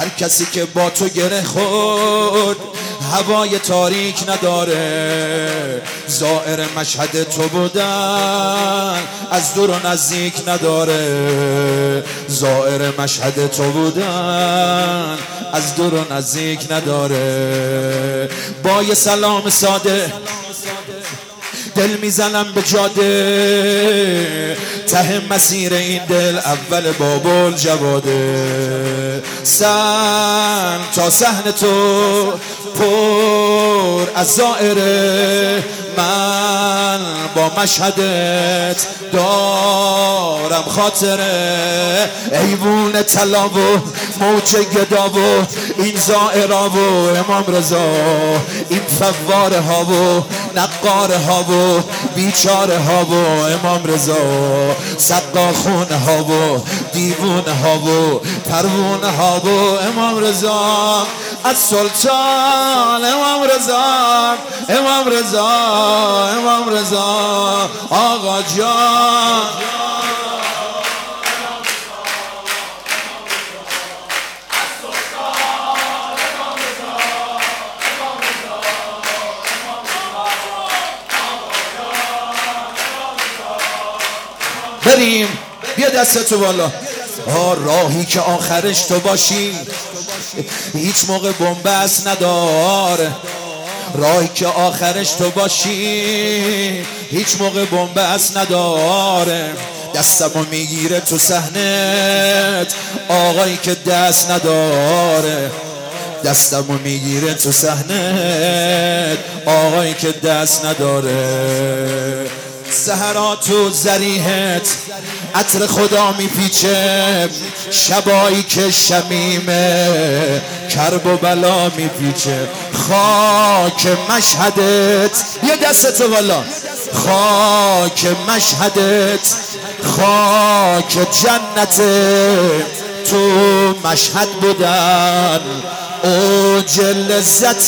هر کسی که با تو گره خود هوای تاریک نداره. زائر مشهد تو بودن از دور و نزدیک نداره. زائر مشهد تو بودن از دور و نزدیک نداره. با یه سلام ساده دل میزنم به جاده، ته مسیر این دل اول بابل جواده. سن تا صحن تو پر از زائره، من با مشهدت دارم خاطره. ایوون طلا و موج گدا و این زائرا و امام رضا، این فواره ها و نقاره ها و بیچاره ها و امام رضا، سقاخونه ها و دیوونه ها و پروونه ها و امام رضا. از سلطان امام رضا، امام رضا، امام رضا آقا جان. بریم بیا دستتو بالا. راهی که آخرش تو باشی هیچ موقع بنبست نداره. راهی که آخرش تو باشی هیچ موقع بنبست نداره. دستمو میگیره تو صحنت آقایی که دست نداره. دستمو میگیره تو صحنت آقایی که دست نداره. سحرات و زریحت عطر خدا میپیچه، شبایی که شمیمه کرب و بلا میپیچه. خاک مشهدت یه دستتو بالا، خاک مشهدت خاک جنت تو مشهد بودن اوج لذت.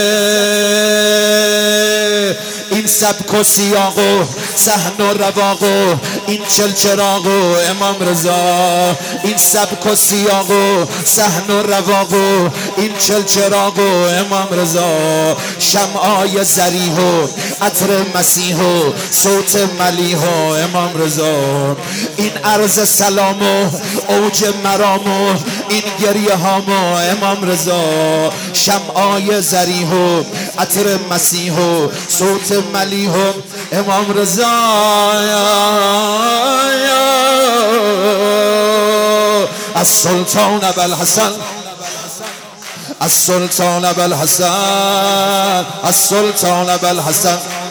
این سبک و سیاق و صحن و رواق و این چلچراغ و امام رضا، این سبک و سیاق و صحن و رواق و این چلچراغ و امام رضا. شمعای زریح و عطر مسیح و صوت ملیح و امام رضا. این عرض سلام و اوج مرام و این گریه هام و امام رضا. شمعای زریح و عطر مسیح و صوت ملیح و امام رضا. السلطان ابوالحسن، السلطان ابوالحسن، السلطان ابوالحسن.